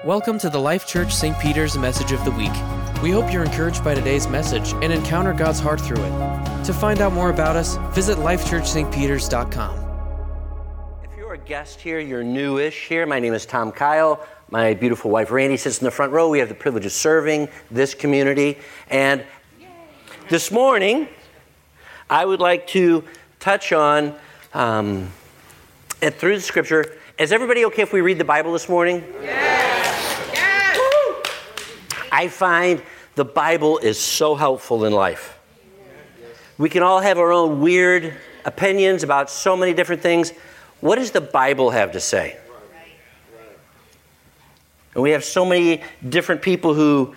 Welcome to the Life Church St. Peter's Message of the Week. We hope you're encouraged by today's message and encounter God's heart through it. To find out more about us, visit lifechurchstpeters.com. If you're a guest here, you're newish here, my name is Tom Kyle. My beautiful wife Randy sits in the front row. We have the privilege of serving this community. And this morning, I would like to touch on, and through the scripture, is everybody okay if we read the Bible this morning? Yes! Yes! Woo! I find the Bible is so helpful in life. We can all have our own weird opinions about so many different things. What does the Bible have to say? And we have so many different people who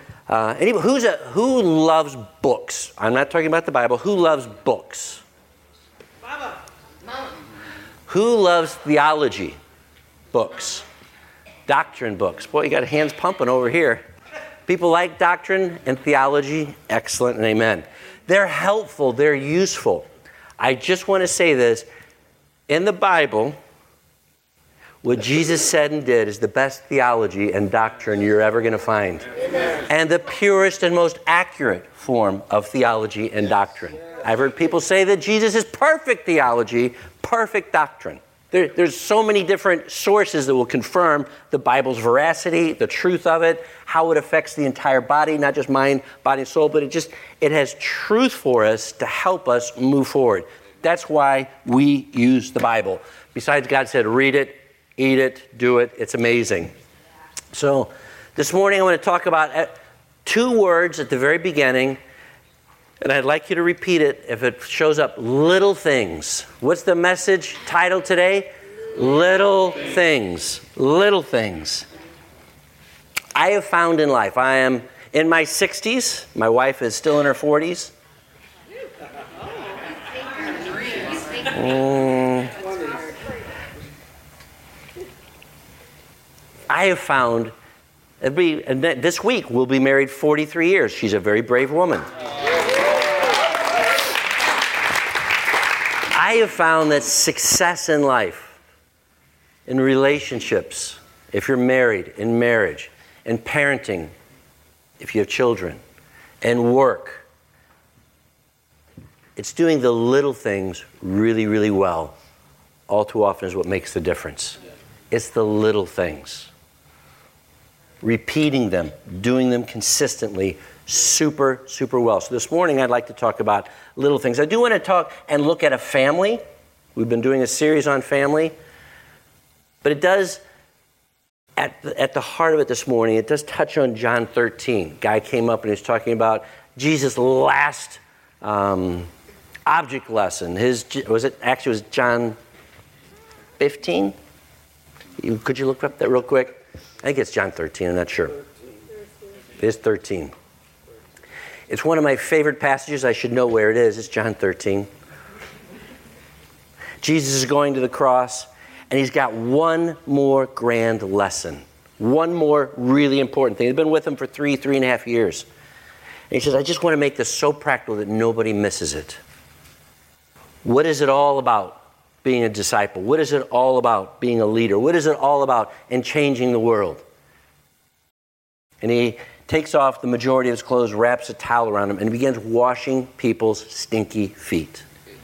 loves books? I'm not talking about the Bible. Who loves books? Mama. Who loves theology books? Doctrine books. Boy, you got hands pumping over here. People like doctrine and theology. Excellent and amen. They're helpful. They're useful. I just want to say this. In the Bible, what Jesus said and did is the best theology and doctrine you're ever going to find. Amen. And the purest and most accurate form of theology and doctrine. I've heard people say that Jesus is perfect theology, perfect doctrine. There's so many different sources that will confirm the Bible's veracity, the truth of it, how it affects the entire body, not just mind, body, and soul, but it has truth for us to help us move forward. That's why we use the Bible. Besides, God said, read it, eat it, do it. It's amazing. So this morning I want to talk about two words at the very beginning, and I'd like you to repeat it if it shows up. Little things. What's the message title today? Little things. Little things. I have found in life, I am in my 60s. My wife is still in her 40s. I have found, this week we'll be married 43 years. She's a very brave woman. I have found that success in life, in relationships, if you're married, in marriage, in parenting, if you have children, and work, it's doing the little things really, really well. All too often is what makes the difference. It's the little things. Repeating them, doing them consistently, super, super well. So this morning I'd like to talk about little things. I do want to talk and look at a family. We've been doing a series on family. But it does, at the heart of it this morning, it does touch on John 13. Guy came up and he was talking about Jesus' last object lesson. It was John 15? Could you look up that real quick? I think it's John 13, I'm not sure. It is 13. It's one of my favorite passages. I should know where it is. It's John 13. Jesus is going to the cross, and he's got one more grand lesson. One more really important thing. He's been with him for three and a half years. And he says, I just want to make this so practical that nobody misses it. What is it all about being a disciple? What is it all about being a leader? What is it all about in changing the world? And he takes off the majority of his clothes, wraps a towel around him, and begins washing people's stinky feet.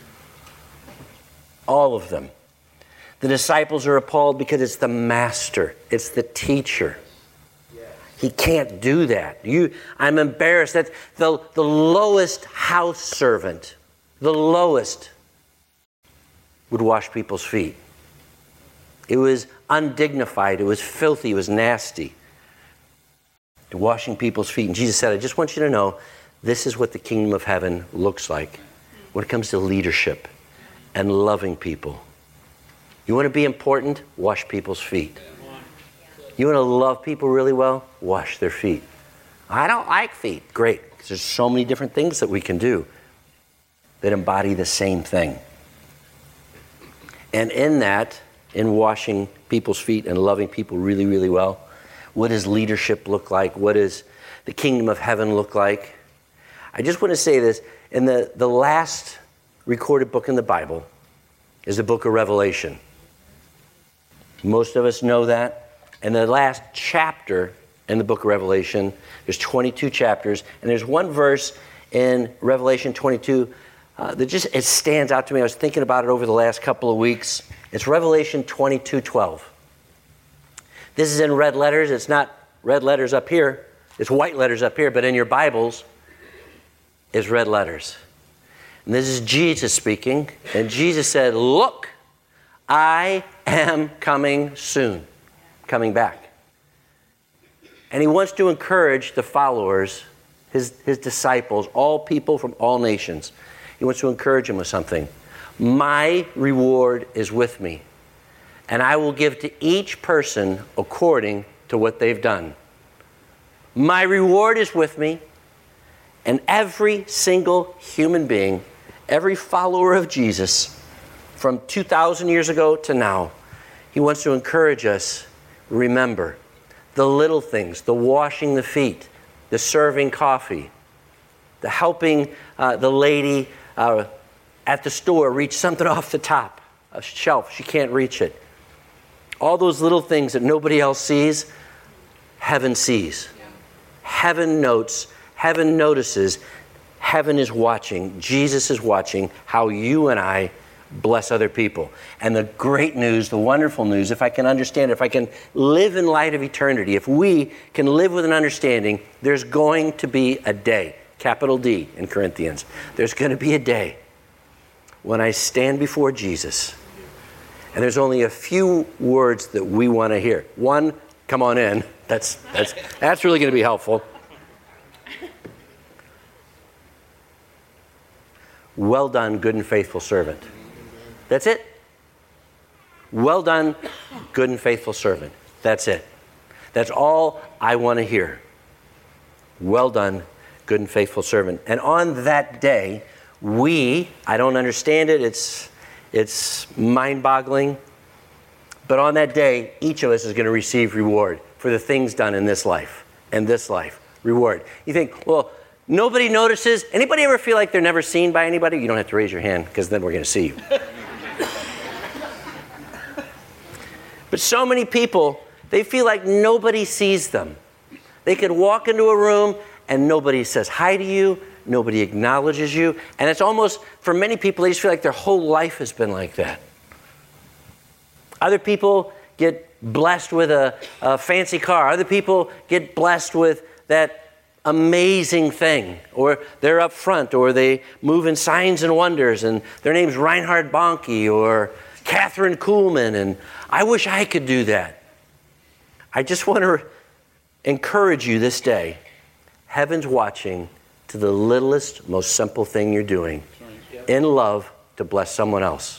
All of them. The disciples are appalled because it's the master. It's the teacher. He can't do that. I'm embarrassed. That's the lowest house servant, the lowest, would wash people's feet. It was undignified. It was filthy. It was nasty. Washing people's feet. And Jesus said, I just want you to know, this is what the kingdom of heaven looks like when it comes to leadership and loving people. You want to be important? Wash people's feet. You want to love people really well? Wash their feet. I don't like feet. Great, because there's so many different things that we can do that embody the same thing. And in that, in washing people's feet and loving people really, really well, what does leadership look like? What does the kingdom of heaven look like? I just want to say this. In the last recorded book in the Bible is the book of Revelation. Most of us know that. And the last chapter in the book of Revelation, there's 22 chapters, and there's one verse in Revelation 22 it stands out to me. I was thinking about it over the last couple of weeks. It's Revelation 22:12. This is in red letters. It's not red letters up here. It's white letters up here, but in your Bibles, it's red letters. And this is Jesus speaking, and Jesus said, "Look, I am coming soon," coming back. And he wants to encourage the followers, his disciples, all people from all nations. He wants to encourage them with something. My reward is with me, and I will give to each person according to what they've done. My reward is with me, and every single human being, every follower of Jesus, from 2,000 years ago to now, he wants to encourage us, remember, the little things, the washing the feet, the serving coffee, the helping the lady at the store reach something off the top, a shelf, she can't reach it. All those little things that nobody else sees, heaven sees. Heaven notes, heaven notices, heaven is watching, Jesus is watching how you and I bless other people. And the great news, the wonderful news, if I can understand it, if I can live in light of eternity, if we can live with an understanding, there's going to be a day, capital D in Corinthians, there's going to be a day when I stand before Jesus, and there's only a few words that we want to hear. One, come on in. That's really going to be helpful. Well done, good and faithful servant. That's it. Well done, good and faithful servant. That's it. That's all I want to hear. Well done, good and faithful servant. And on that day, I don't understand it, it's mind-boggling, but on that day, each of us is going to receive reward for the things done in this life, reward. You think, well, nobody notices. Anybody ever feel like they're never seen by anybody? You don't have to raise your hand, because then we're going to see you. But so many people, they feel like nobody sees them. They could walk into a room and nobody says hi to you, nobody acknowledges you, and it's almost, for many people, they just feel like their whole life has been like that. Other people get blessed with a fancy car. Other people get blessed with that amazing thing, or they're up front, or they move in signs and wonders, and their name's Reinhard Bonnke or Catherine Kuhlman, and I wish I could do that. I just want to encourage you this day. Heaven's watching to the littlest, most simple thing you're doing in love to bless someone else.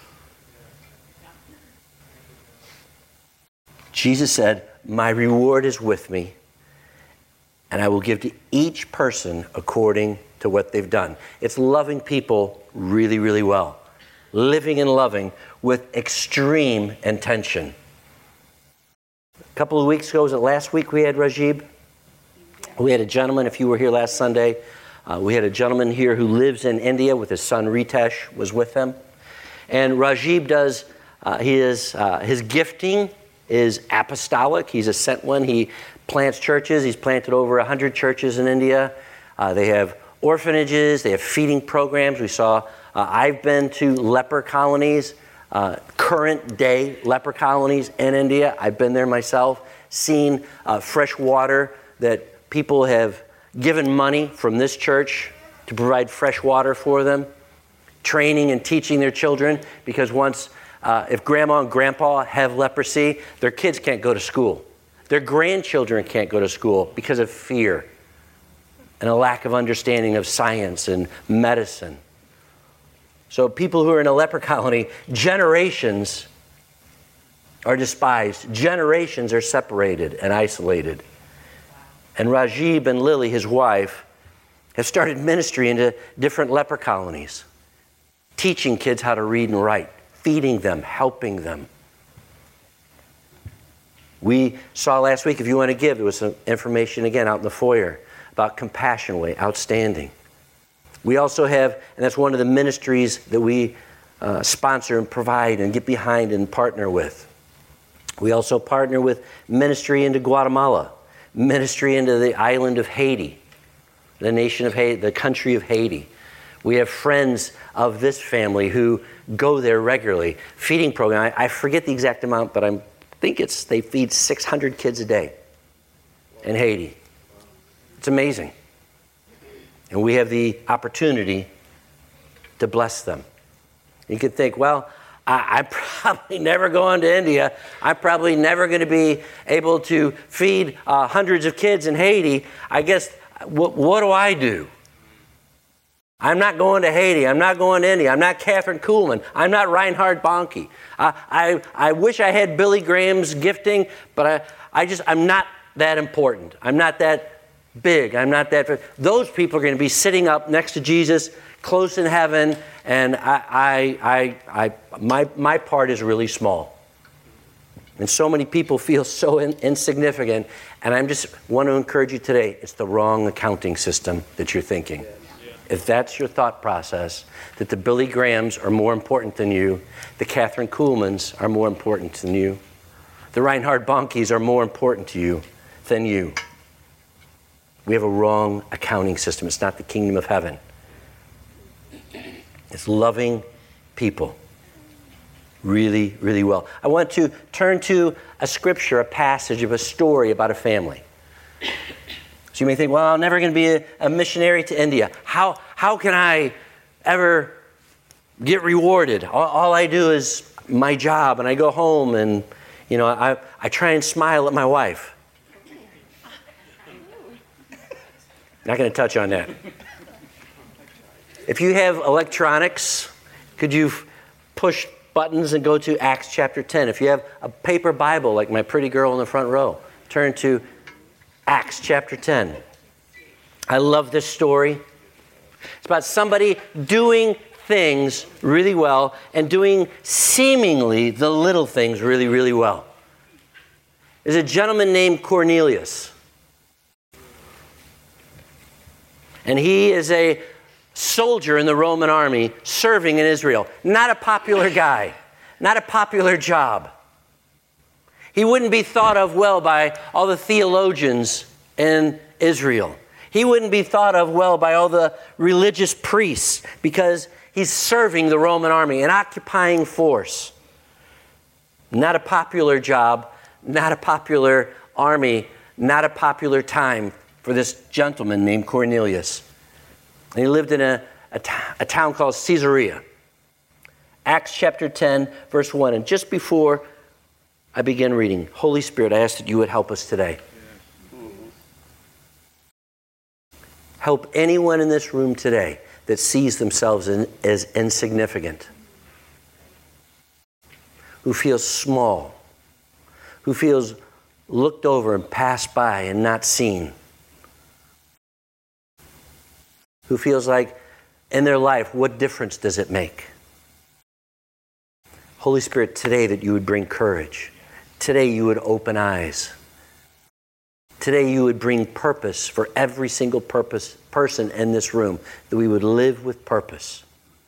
Jesus said, my reward is with me, and I will give to each person according to what they've done. It's loving people really, really well. Living and loving with extreme intention. A couple of weeks ago, was it last week we had Rajib? We had a gentleman, if you were here last Sunday, we had a gentleman here who lives in India with his son Ritesh was with him. And Rajib does, his gifting is apostolic. He's a sent one. He plants churches. He's planted over 100 churches in India. They have orphanages. They have feeding programs. We saw, I've been to leper colonies, current day leper colonies in India. I've been there myself, seen fresh water that people have given money from this church to provide fresh water for them, training and teaching their children, because once, if grandma and grandpa have leprosy, their kids can't go to school. Their grandchildren can't go to school because of fear and a lack of understanding of science and medicine. So people who are in a leper colony, generations are despised. Generations are separated and isolated. And Rajib and Lily, his wife, have started ministry into different leper colonies, teaching kids how to read and write, feeding them, helping them. We saw last week, if you want to give, there was some information again out in the foyer about Compassion Way, outstanding. We also have, and that's one of the ministries that we sponsor and provide and get behind and partner with. We also partner with ministry into Guatemala, ministry into the island of Haiti, the nation of Haiti, the country of Haiti. We have friends of this family who go there regularly. Feeding program, I forget the exact amount, but I think they feed 600 kids a day in Haiti. It's amazing. And we have the opportunity to bless them. You could think, well, I'm probably never going to India. I'm probably never going to be able to feed hundreds of kids in Haiti. I guess, what do I do? I'm not going to Haiti. I'm not going to India. I'm not Catherine Kuhlman. I'm not Reinhard Bonnke. I wish I had Billy Graham's gifting, but I'm not that important. I'm not that big. I'm not that. Those people are going to be sitting up next to Jesus, close in heaven, and my part is really small. And so many people feel so insignificant. And I just want to encourage you today, it's the wrong accounting system that you're thinking. If that's your thought process, that the Billy Grahams are more important than you, the Catherine Kuhlmans are more important than you, the Reinhard Bonnkes are more important to you than you. We have a wrong accounting system. It's not the kingdom of heaven. It's loving people really, really well. I want to turn to a scripture, a passage of a story about a family. So you may think, well, I'm never going to be a missionary to India. How can I ever get rewarded? All I do is my job, and I go home, and I try and smile at my wife. Not going to touch on that. If you have electronics, could you push buttons and go to Acts chapter 10? If you have a paper Bible, like my pretty girl in the front row, turn to Acts chapter 10. I love this story. It's about somebody doing things really well and doing seemingly the little things really, really well. There's a gentleman named Cornelius. And he is a soldier in the Roman army serving in Israel. Not a popular guy. Not a popular job. He wouldn't be thought of well by all the theologians in Israel. He wouldn't be thought of well by all the religious priests because he's serving the Roman army, an occupying force. Not a popular job, not a popular army, not a popular time for this gentleman named Cornelius. And he lived in a town called Caesarea. Acts chapter 10, verse 1. And just before I begin reading, Holy Spirit, I ask that you would help us today. Help anyone in this room today that sees themselves as insignificant, who feels small, who feels looked over and passed by and not seen, who feels like in their life, what difference does it make? Holy Spirit, today that you would bring courage. Today you would open eyes. Today you would bring purpose for every single person in this room, that we would live with purpose.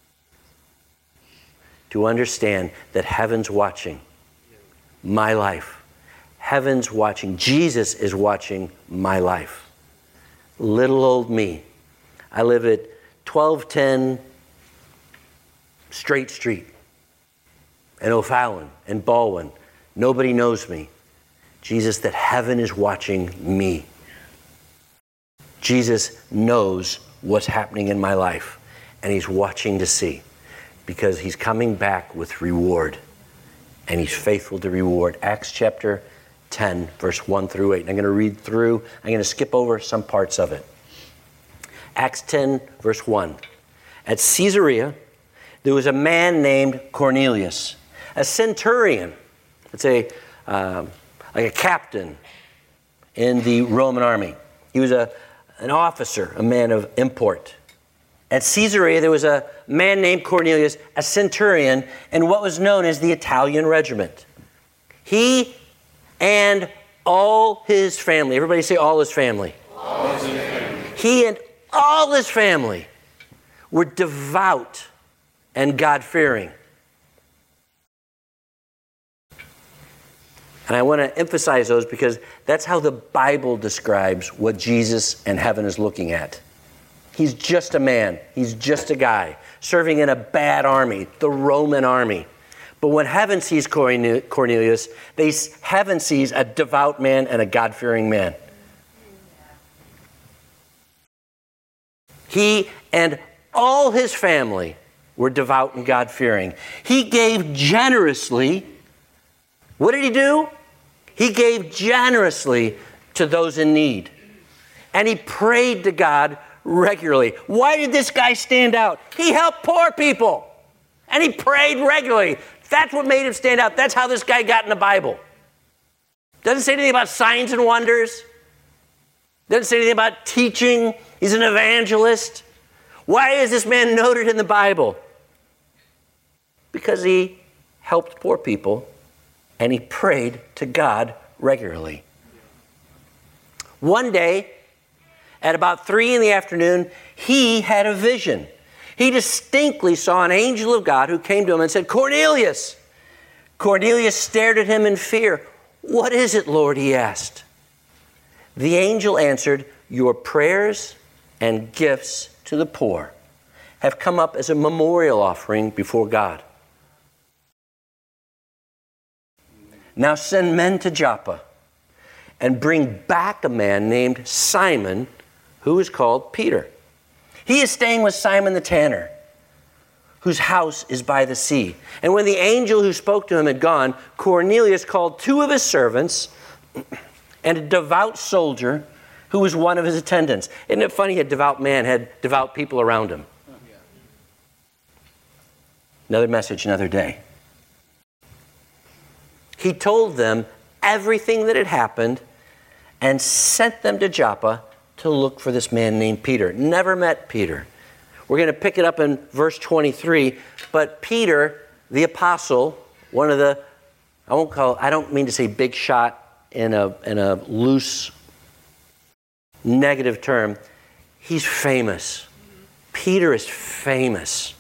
To understand that heaven's watching my life. Heaven's watching. Jesus is watching my life. Little old me. I live at 1210 Straight Street in O'Fallon and Baldwin. Nobody knows me. Jesus, that heaven is watching me. Jesus knows what's happening in my life, and he's watching to see, because he's coming back with reward, and he's faithful to reward. Acts chapter 10, verse 1 through 8. And I'm going to read through. I'm going to skip over some parts of it. Acts 10, verse 1. At Caesarea, there was a man named Cornelius, a centurion. It's like a captain in the Roman army. He was an officer, a man of import. At Caesarea, there was a man named Cornelius, a centurion, in what was known as the Italian regiment. He and all his family, everybody say all his family. All his family. He and all his family were devout and God-fearing. And I want to emphasize those because that's how the Bible describes what Jesus and heaven is looking at. He's just a man. He's just a guy serving in a bad army, the Roman army. But when heaven sees Cornelius, heaven sees a devout man and a God-fearing man. He and all his family were devout and God-fearing. He gave generously. What did he do? He gave generously to those in need. And he prayed to God regularly. Why did this guy stand out? He helped poor people. And he prayed regularly. That's what made him stand out. That's how this guy got in the Bible. Doesn't say anything about signs and wonders. Doesn't say anything about teaching. He's an evangelist. Why is this man noted in the Bible? Because he helped poor people and he prayed to God regularly. One day, at about 3 p.m, he had a vision. He distinctly saw an angel of God who came to him and said, "Cornelius." Cornelius stared at him in fear. "What is it, Lord?" he asked. The angel answered, "Your prayers and gifts to the poor have come up as a memorial offering before God. Now send men to Joppa and bring back a man named Simon, who is called Peter. He is staying with Simon the tanner, whose house is by the sea." And when the angel who spoke to him had gone, Cornelius called 2 of his servants and a devout soldier who was one of his attendants. Isn't it funny? A devout man had devout people around him. Another message, another day. He told them everything that had happened and sent them to Joppa to look for this man named Peter. Never met Peter. We're going to pick it up in verse 23. But Peter, the apostle, one of the, I don't mean to say big shot in a loose, negative term. He's famous. Peter is famous.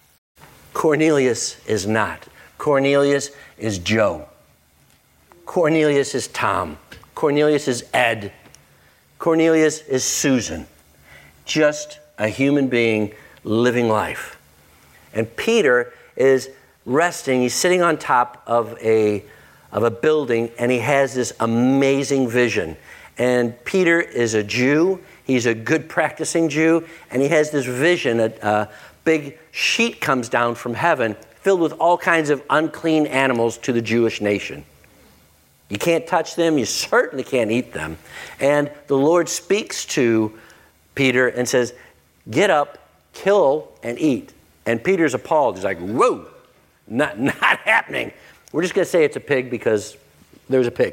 Cornelius is not. Cornelius is Joe. Cornelius is Tom. Cornelius is Ed. Cornelius is Susan. Just a human being living life. And Peter is resting. He's sitting on top of a building, and he has this amazing vision. And Peter is a Jew. He's a good practicing Jew. And he has this vision. A big sheet comes down from heaven filled with all kinds of unclean animals to the Jewish nation. You can't touch them. You certainly can't eat them. And the Lord speaks to Peter and says, "Get up, kill, and eat." And Peter's appalled. He's like, "Whoa, not happening." We're just going to say it's a pig because there's a pig.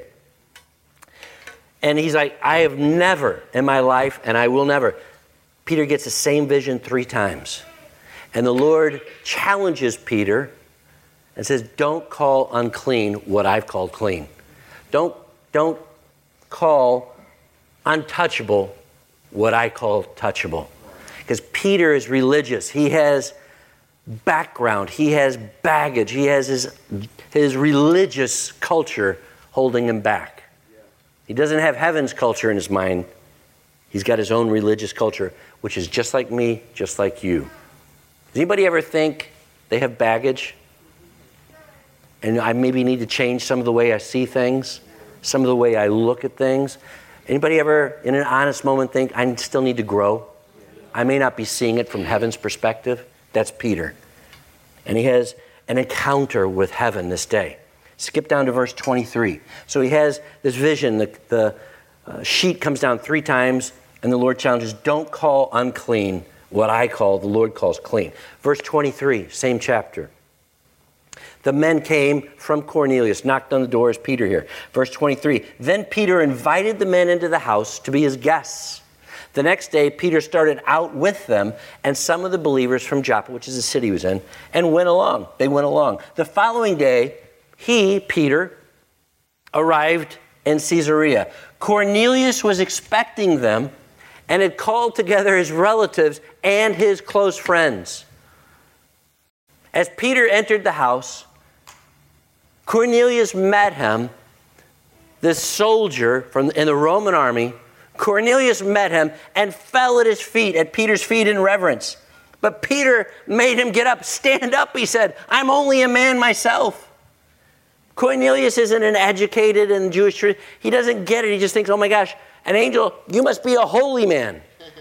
And he's like, "I have never in my life, and I will never." Peter gets the same vision 3 times. And the Lord challenges Peter and says, "Don't call unclean what I've called clean. Don't call untouchable what I call touchable." Because Peter is religious. He has background. He has baggage. He has his religious culture holding him back. He doesn't have heaven's culture in his mind. He's got his own religious culture, which is just like me, just like you. Does anybody ever think they have baggage? And I maybe need to change some of the way I see things, some of the way I look at things. Anybody ever, in an honest moment, think, I still need to grow? I may not be seeing it from heaven's perspective. That's Peter. And he has an encounter with heaven this day. Skip down to verse 23. So he has this vision. The sheet comes down 3 times, and the Lord challenges, "Don't call unclean what the Lord calls clean." Verse 23, same chapter. The men came from Cornelius, knocked on the door as Peter here. Verse 23, then Peter invited the men into the house to be his guests. The next day, Peter started out with them and some of the believers from Joppa, which is the city he was in, and went along. They went along. The following day, Peter, arrived in Caesarea. Cornelius was expecting them and had called together his relatives and his close friends. As Peter entered the house, Cornelius met him this soldier in the Roman army. Cornelius met him and fell at his feet, at Peter's feet in reverence. But Peter made him get up. Stand up, he said. I'm only a man myself. Cornelius isn't an educated in Jewish tradition. He doesn't get it. He just thinks, oh my gosh, an angel, you must be a holy man.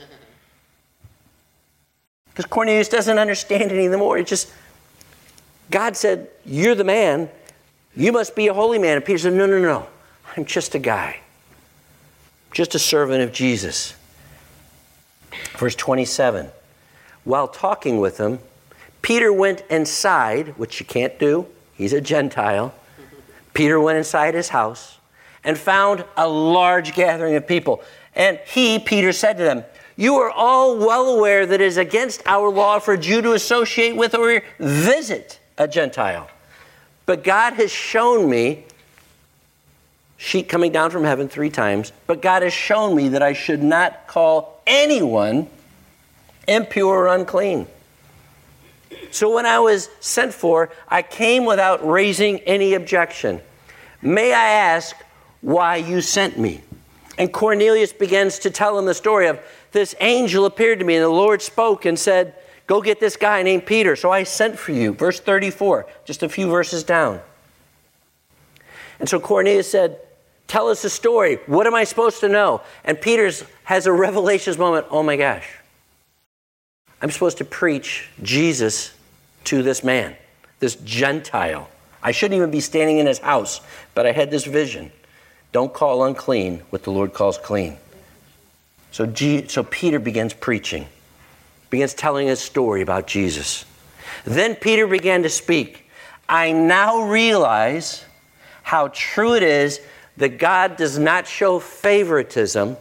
Because Cornelius doesn't understand it anymore. It's just, God said, you're the man. You must be a holy man. And Peter said, no. I'm just a guy. Just a servant of Jesus. Verse 27. While talking with him, Peter went inside, which you can't do. He's a Gentile. Peter went inside his house and found a large gathering of people. And Peter, said to them, you are all well aware that it is against our law for a Jew to associate with or visit a Gentile. But God has shown me, sheet coming down from heaven 3 times, but God has shown me that I should not call anyone impure or unclean. So when I was sent for, I came without raising any objection. May I ask why you sent me? And Cornelius begins to tell him the story of this angel appeared to me and the Lord spoke and said, go get this guy named Peter. So I sent for you. Verse 34, just a few verses down. And so Cornelius said, tell us the story. What am I supposed to know? And Peter has a revelations moment. Oh my gosh. I'm supposed to preach Jesus to this man, this Gentile. I shouldn't even be standing in his house, but I had this vision. Don't call unclean what the Lord calls clean. So Peter begins preaching, begins telling his story about Jesus. Then Peter began to speak. I now realize how true it is that God does not show favoritism,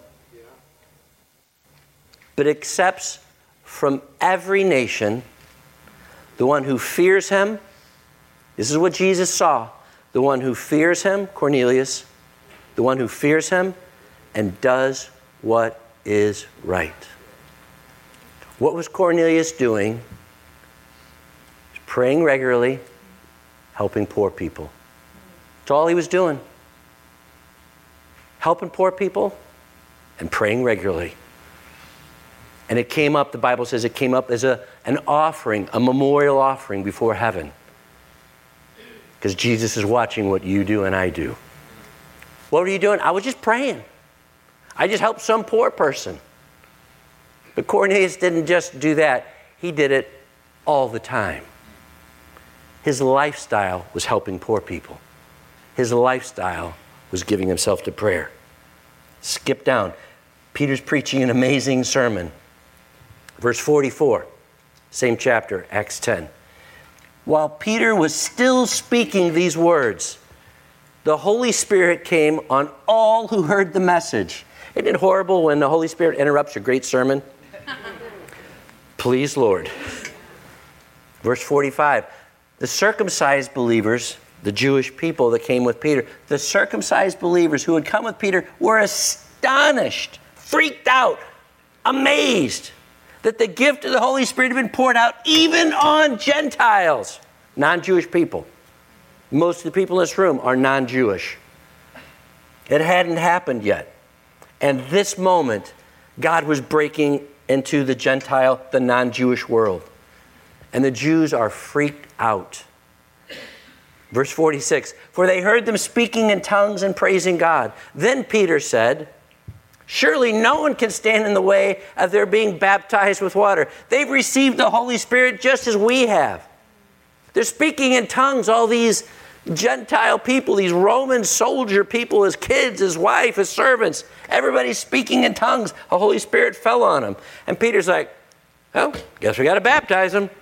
but accepts from every nation the one who fears him. This is what Jesus saw. The one who fears him, Cornelius, the one who fears him and does what is right. What was Cornelius doing? Praying regularly, helping poor people. That's all he was doing. Helping poor people and praying regularly. And it came up, the Bible says it came up as an offering, a memorial offering before heaven. Because Jesus is watching what you do and I do. What were you doing? I was just praying. I just helped some poor person. But Cornelius didn't just do that. He did it all the time. His lifestyle was helping poor people. His lifestyle was giving himself to prayer. Skip down. Peter's preaching an amazing sermon. Verse 44, same chapter, Acts 10. While Peter was still speaking these words, the Holy Spirit came on all who heard the message. Isn't it horrible when the Holy Spirit interrupts your great sermon? Please, Lord. Verse 45, the circumcised believers, the Jewish people that came with Peter, the circumcised believers who had come with Peter were astonished, freaked out, amazed that the gift of the Holy Spirit had been poured out even on Gentiles, non-Jewish people. Most of the people in this room are non-Jewish. It hadn't happened yet. And this moment, God was breaking into the Gentile, the non-Jewish world. And the Jews are freaked out. Verse 46, for they heard them speaking in tongues and praising God. Then Peter said, surely no one can stand in the way of their being baptized with water. They've received the Holy Spirit just as we have. They're speaking in tongues, all these Gentile people, these Roman soldier people, his kids, his wife, his servants. Everybody's speaking in tongues. The Holy Spirit fell on them. And Peter's like, well, guess we got to baptize them.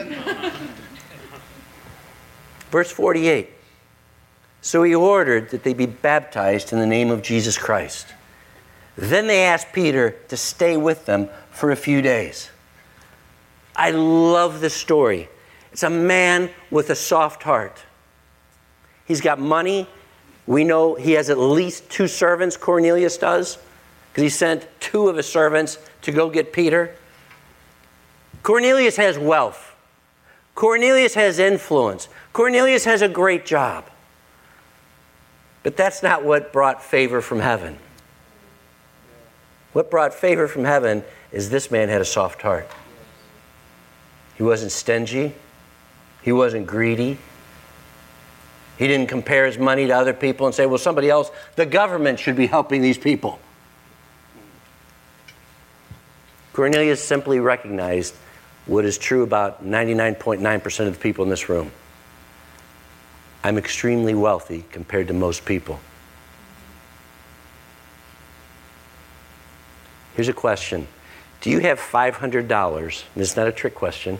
Verse 48. So he ordered that they be baptized in the name of Jesus Christ. Then they asked Peter to stay with them for a few days. I love this story. It's a man with a soft heart. He's got money. We know he has at least 2 servants, Cornelius does, because he sent 2 of his servants to go get Peter. Cornelius has wealth. Cornelius has influence. Cornelius has a great job. But that's not what brought favor from heaven. What brought favor from heaven is this man had a soft heart. He wasn't stingy. He wasn't greedy. He didn't compare his money to other people and say, well, somebody else, the government should be helping these people. Cornelius simply recognized what is true about 99.9% of the people in this room. I'm extremely wealthy compared to most people. Here's a question. Do you have $500? And it's not a trick question.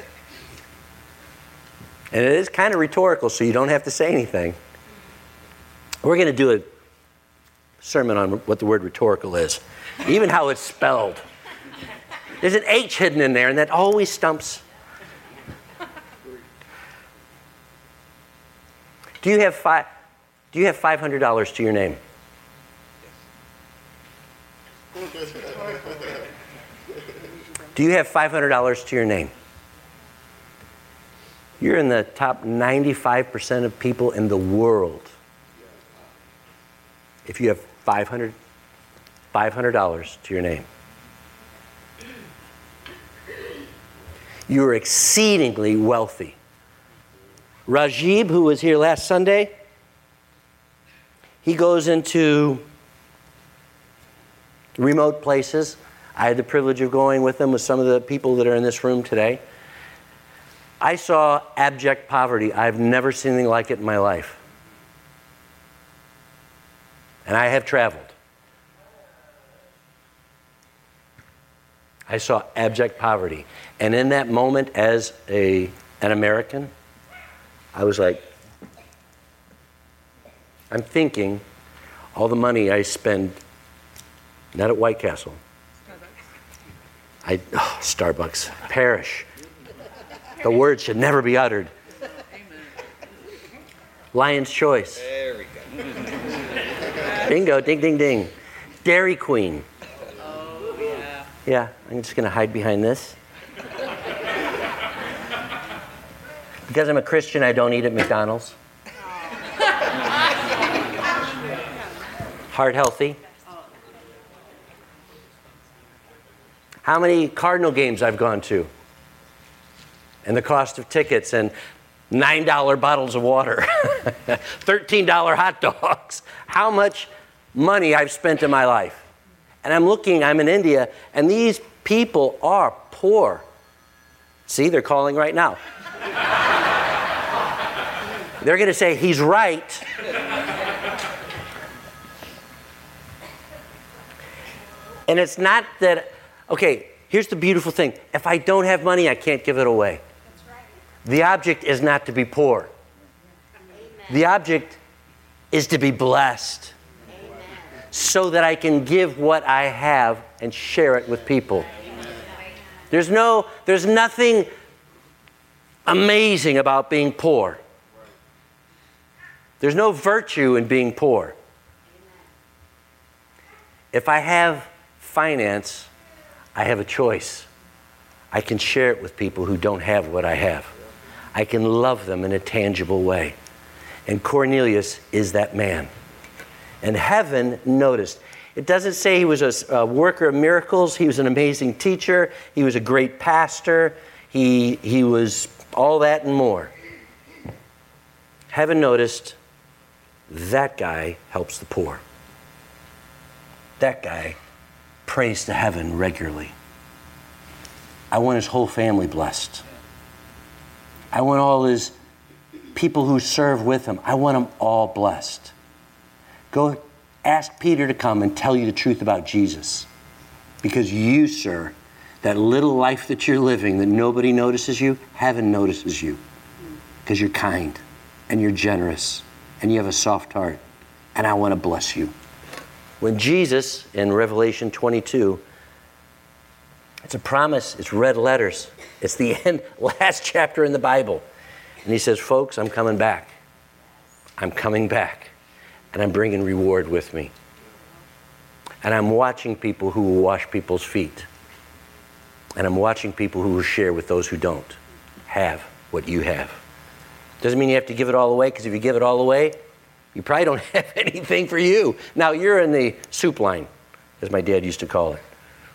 And it is kind of rhetorical, so you don't have to say anything. We're going to do a sermon on what the word rhetorical is, even how it's spelled. There's an H hidden in there, and that always stumps. Do you have $500 to your name? Do you have $500 to your name? You're in the top 95% of people in the world. If you have $500 to your name. You're exceedingly wealthy. Rajib, who was here last Sunday, he goes into remote places. I had the privilege of going with him with some of the people that are in this room today. I saw abject poverty. I've never seen anything like it in my life. And I have traveled. I saw abject poverty. And in that moment, as an American, I was like, I'm thinking all the money I spend, not at White Castle. Starbucks. Perish. The word should never be uttered. Lion's Choice. There we go. Bingo, ding, ding, ding. Dairy Queen. Oh, yeah. Yeah, I'm just going to hide behind this. Because I'm a Christian, I don't eat at McDonald's. Heart healthy. How many Cardinal games I've gone to? And the cost of tickets and $9 bottles of water, $13 hot dogs. How much money I've spent in my life. And I'm in India, and these people are poor. See, they're calling right now. They're going to say, he's right. And it's not that, okay, here's the beautiful thing. If I don't have money, I can't give it away. That's right. The object is not to be poor. Amen. The object is to be blessed. Amen. So that I can give what I have and share it with people. There's nothing amazing about being poor. There's no virtue in being poor. If I have finance, I have a choice. I can share it with people who don't have what I have. I can love them in a tangible way. And Cornelius is that man. And heaven noticed. It doesn't say he was a worker of miracles. He was an amazing teacher. He was a great pastor. He was all that and more. Heaven noticed that guy helps the poor. That guy prays to heaven regularly. I want his whole family blessed. I want all his people who serve with him. I want them all blessed. Go ask Peter to come and tell you the truth about Jesus. Because you, sir, that little life that you're living that nobody notices you, heaven notices you. Because you're kind and you're generous and you have a soft heart. And I want to bless you. When Jesus, in Revelation 22, it's a promise, it's red letters. It's the last chapter in the Bible. And he says, folks, I'm coming back. I'm coming back. And I'm bringing reward with me. And I'm watching people who will wash people's feet. And I'm watching people who will share with those who don't have what you have. Doesn't mean you have to give it all away, because if you give it all away, You probably don't have anything for you. Now, you're in the soup line, as my dad used to call it.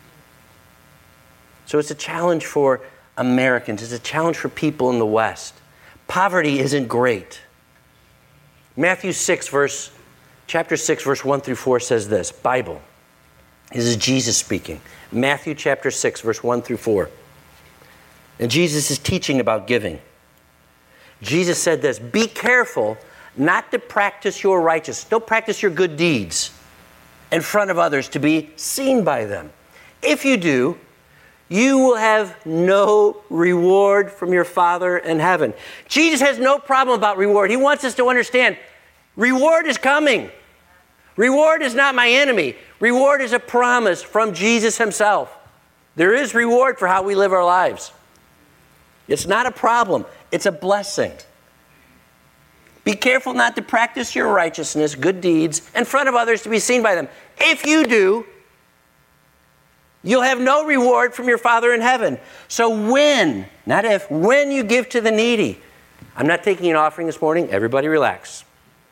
So it's a challenge for Americans. It's a challenge for people in the West. Poverty isn't great. Matthew chapter 6, verse 1 through 4 says this, Bible. This is Jesus speaking. Matthew chapter 6, verse 1 through 4. And Jesus is teaching about giving. Jesus said this, be careful not to practice your righteousness. Don't practice your good deeds in front of others to be seen by them. If you do, you will have no reward from your Father in heaven. Jesus has no problem about reward. He wants us to understand reward is coming. Reward is not my enemy. Reward is a promise from Jesus himself. There is reward for how we live our lives. It's not a problem. It's a blessing. Be careful not to practice your righteousness, good deeds, in front of others to be seen by them. If you do, you'll have no reward from your Father in heaven. So when, not if, when you give to the needy. I'm not taking an offering this morning. Everybody relax.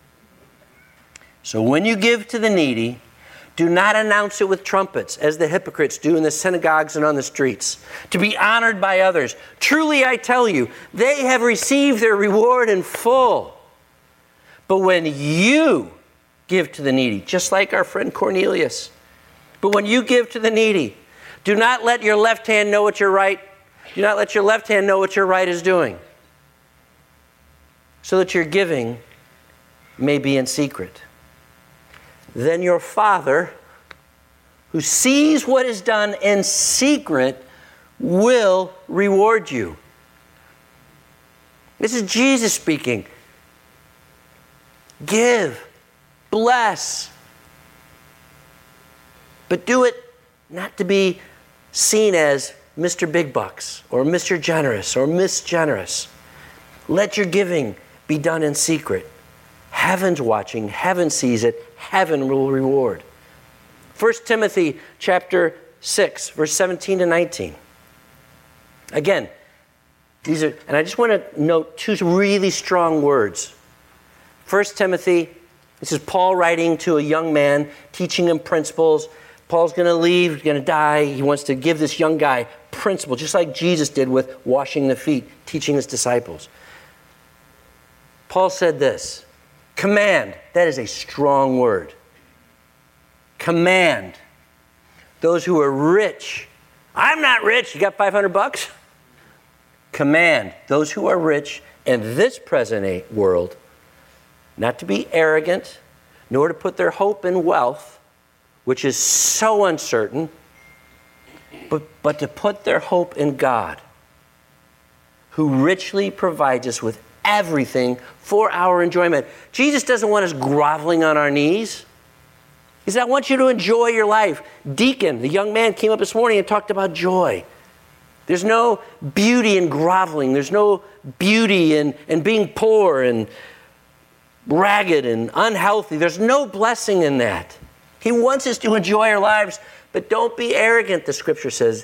So when you give to the needy, do not announce it with trumpets, as the hypocrites do in the synagogues and on the streets, to be honored by others. Truly, I tell you, they have received their reward in full. But when you give to the needy, just like our friend Cornelius, but when you give to the needy, do not let your left hand know what your right, do not let your left hand know what your right is doing, so that your giving may be in secret. Then your Father, who sees what is done in secret, will reward you. This is Jesus speaking. Give, bless, but do it not to be seen as Mr. Big Bucks or Mr. Generous or Miss Generous. Let your giving be done in secret. Heaven's watching, heaven sees it, heaven will reward. 1 Timothy chapter 6, verse 17 to 19. Again, these are, and I just want to note two really strong words. 1 Timothy, this is Paul writing to a young man, teaching him principles. Paul's going to leave, he's going to die. He wants to give this young guy principles, just like Jesus did with washing the feet, teaching his disciples. Paul said this, command, that is a strong word. Command those who are rich. I'm not rich. You got $500? Command those who are rich in this present world not to be arrogant, nor to put their hope in wealth, which is so uncertain, but to put their hope in God, who richly provides us with everything for our enjoyment. Jesus doesn't want us groveling on our knees. He said, I want you to enjoy your life. Deacon, the young man, came up this morning and talked about joy. There's no beauty in groveling. There's no beauty in being poor and ragged and unhealthy. There's no blessing in that. He wants us to enjoy our lives, but don't be arrogant, the scripture says.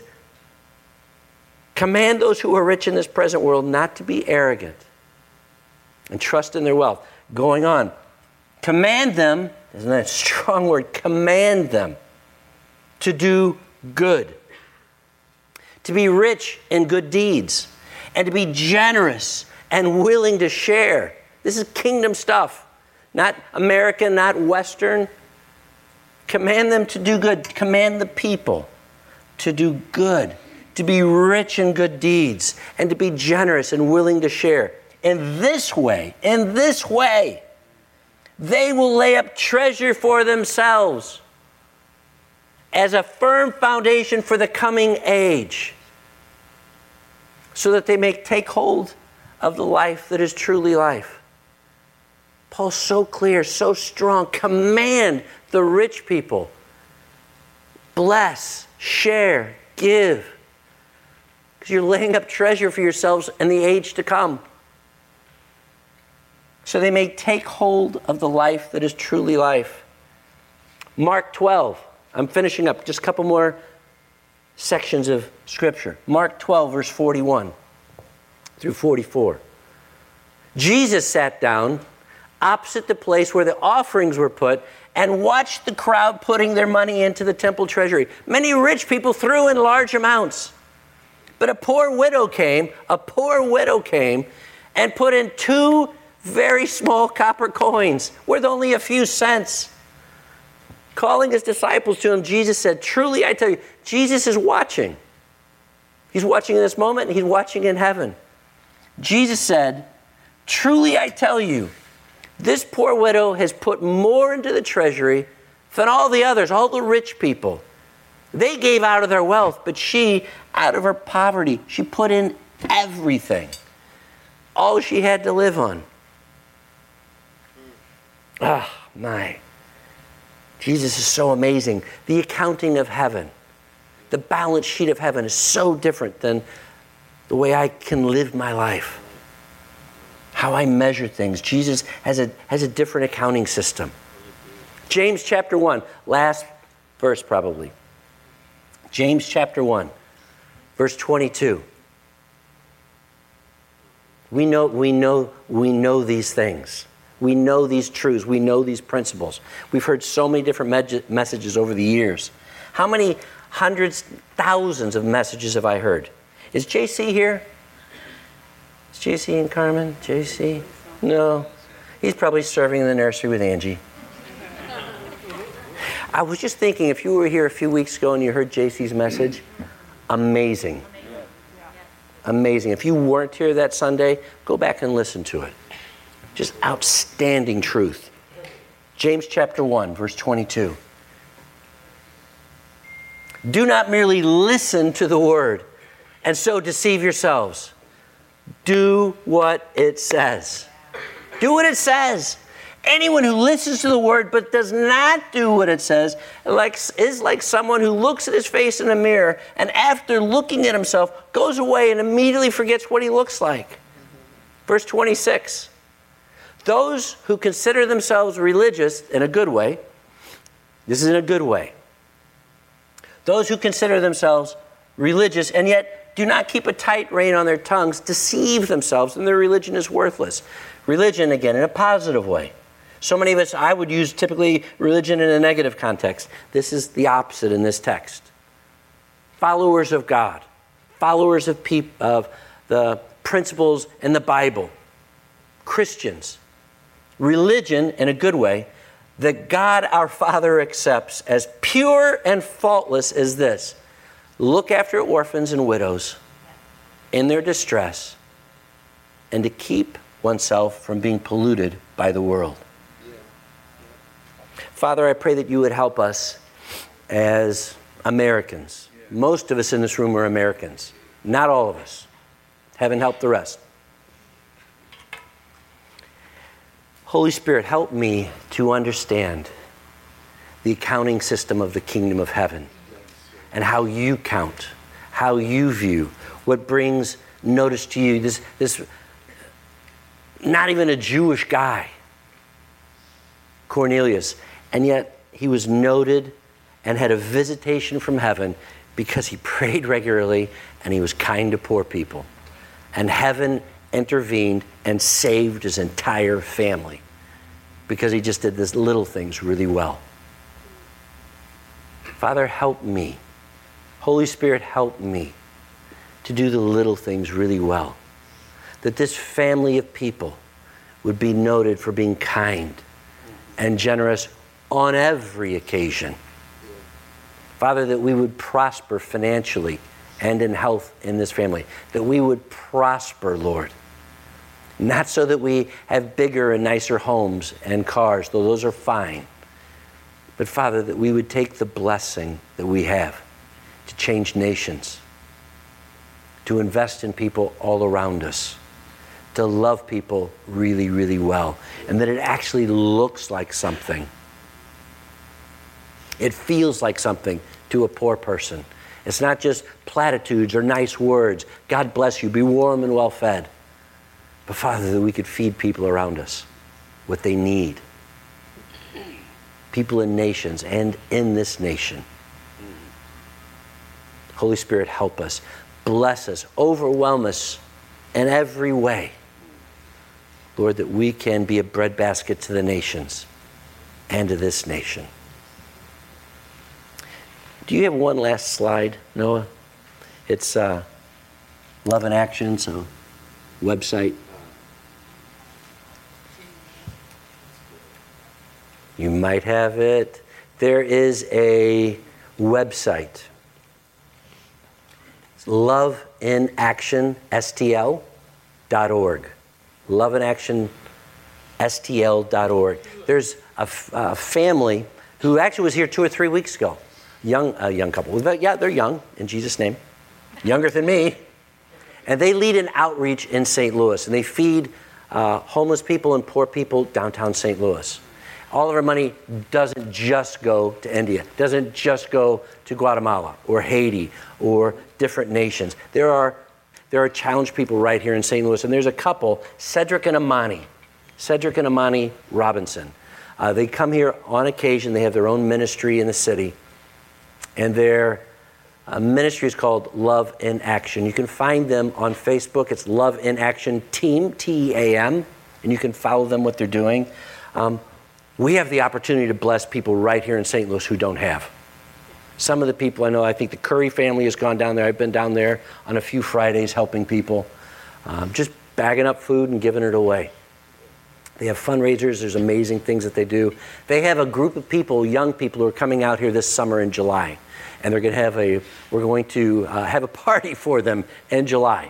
Command those who are rich in this present world not to be arrogant and trust in their wealth. Going on. Command them, isn't that a strong word? Command them to do good, to be rich in good deeds, and to be generous and willing to share. This is kingdom stuff, not American, not Western. Command them to do good. Command the people to do good, to be rich in good deeds, and to be generous and willing to share. In this way, they will lay up treasure for themselves as a firm foundation for the coming age, so that they may take hold of the life that is truly life. Paul's so clear, so strong. Command the rich people. Bless, share, give. Because you're laying up treasure for yourselves in the age to come. So they may take hold of the life that is truly life. Mark 12. I'm finishing up. Just a couple more sections of Scripture. Mark 12, verse 41 through 44. Jesus sat down opposite the place where the offerings were put, and watched the crowd putting their money into the temple treasury. Many rich people threw in large amounts. But a poor widow came and put in 2 very small copper coins worth only a few cents. Calling his disciples to him, Jesus said, "Truly I tell you," Jesus is watching. He's watching in this moment, and he's watching in heaven. Jesus said, "Truly I tell you, this poor widow has put more into the treasury than all the others, all the rich people. They gave out of their wealth, but she, out of her poverty, she put in everything, all she had to live on." Ah, my. Jesus is so amazing. The accounting of heaven, the balance sheet of heaven is so different than the way I can live my life. How I measure things. Jesus has a different accounting system. James chapter 1, last verse probably. James chapter 1, verse 22. We know these things. We know these truths. We know these principles. We've heard so many different messages over the years. How many hundreds, thousands of messages have I heard? Is JC here? Is JC and Carmen? JC? No. He's probably serving in the nursery with Angie. I was just thinking, if you were here a few weeks ago and you heard JC's message, amazing. Amazing. If you weren't here that Sunday, go back and listen to it. Just outstanding truth. James chapter 1, verse 22. Do not merely listen to the word and so deceive yourselves. Do what it says. Do what it says. Anyone who listens to the word but does not do what it says is like someone who looks at his face in a mirror and after looking at himself goes away and immediately forgets what he looks like. Verse 26. Those who consider themselves religious in a good way, this is in a good way. Those who consider themselves religious and yet do not keep a tight rein on their tongues deceive themselves and their religion is worthless. Religion, again, in a positive way. So many of us, I would use typically religion in a negative context. This is the opposite in this text. Followers of God, followers of the principles in the Bible, Christians. Religion, in a good way, that God our Father accepts as pure and faultless as this. Look after orphans and widows in their distress and to keep oneself from being polluted by the world. Father, I pray that you would help us as Americans. Most of us in this room are Americans. Not all of us. Heaven help the rest. Holy Spirit, help me to understand the accounting system of the kingdom of heaven and how you count, how you view, what brings notice to you. This not even a Jewish guy, Cornelius, and yet he was noted and had a visitation from heaven because he prayed regularly and he was kind to poor people. And heaven intervened and saved his entire family because he just did these little things really well. Father, help me. Holy Spirit, help me to do the little things really well. That this family of people would be noted for being kind and generous on every occasion. Father, that we would prosper financially and in health in this family. That we would prosper, Lord. Not so that we have bigger and nicer homes and cars, though those are fine. But Father, that we would take the blessing that we have to change nations, to invest in people all around us, to love people really, really well, and that it actually looks like something. It feels like something to a poor person. It's not just platitudes or nice words. God bless you, be warm and well fed. But Father, that we could feed people around us what they need. People in nations and in this nation. Holy Spirit, help us. Bless us. Overwhelm us in every way. Lord, that we can be a breadbasket to the nations and to this nation. Do you have one last slide, Noah? It's Love in Action, so website. You might have it. There is a website. It's loveinaction.stl.org. Loveinaction.stl.org. There's a family who actually was here 2 or 3 weeks ago. A young couple. Yeah, they're young, in Jesus' name. Younger than me. And they lead an outreach in St. Louis, and they feed homeless people and poor people downtown St. Louis. All of our money doesn't just go to India, doesn't just go to Guatemala or Haiti or different nations. There are challenged people right here in St. Louis, and there's a couple, Cedric and Amani Robinson. They come here on occasion. They have their own ministry in the city, and their ministry is called Love in Action. You can find them on Facebook. It's Love in Action Team, T-E-A-M, and you can follow them, what they're doing. We have the opportunity to bless people right here in St. Louis who don't have. Some of the people I know, I think the Curry family has gone down there. I've been down there on a few Fridays helping people, just bagging up food and giving it away. They have fundraisers. There's amazing things that they do. They have a group of people, young people, who are coming out here this summer in July. And we're going to have a party for them in July.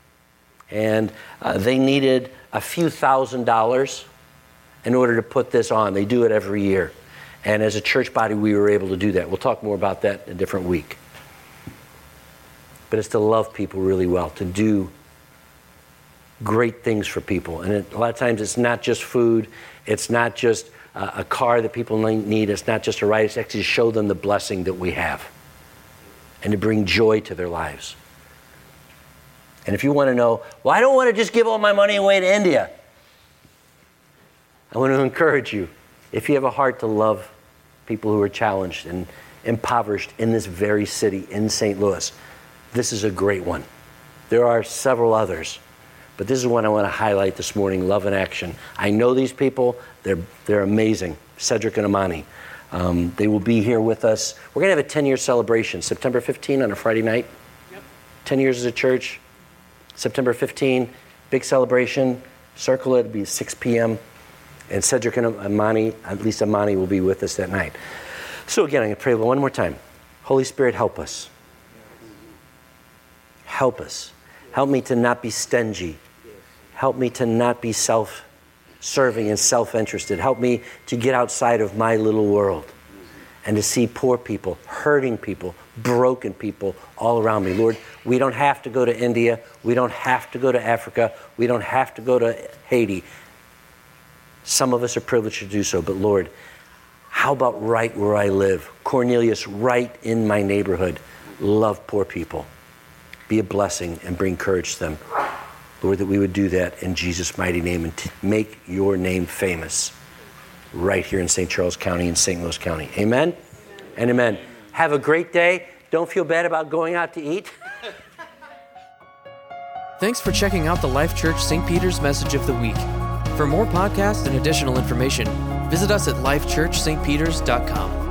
And they needed a few $1,000s in order to put this on. They do it every year. And as a church body, we were able to do that. We'll talk more about that in a different week. But it's to love people really well, to do great things for people. And a lot of times it's not just food. It's not just a car that people need. It's not just a ride. It's actually to show them the blessing that we have and to bring joy to their lives. And if you want to know, well, I don't want to just give all my money away to India. I want to encourage you, if you have a heart to love people who are challenged and impoverished in this very city, in St. Louis, this is a great one. There are several others, but this is one I want to highlight this morning, Love in Action. I know these people. They're amazing, Cedric and Amani. They will be here with us. We're going to have a 10-year celebration, September 15 on a Friday night. Yep. 10 years as a church, September 15, big celebration. Circle it, it'll be 6 p.m. And Cedric and Amani, at least Amani, will be with us that night. So again, I'm going to pray one more time. Holy Spirit, help us. Help us. Help me to not be stingy. Help me to not be self-serving and self-interested. Help me to get outside of my little world and to see poor people, hurting people, broken people all around me. Lord, we don't have to go to India. We don't have to go to Africa. We don't have to go to Haiti. Some of us are privileged to do so, but Lord, how about right where I live? Cornelius, right in my neighborhood. Love poor people. Be a blessing and bring courage to them. Lord, that we would do that in Jesus' mighty name and make your name famous right here in St. Charles County and St. Louis County. Amen and amen. Have a great day. Don't feel bad about going out to eat. Thanks for checking out the Life Church St. Peter's Message of the Week. For more podcasts and additional information, visit us at lifechurchstpeters.com.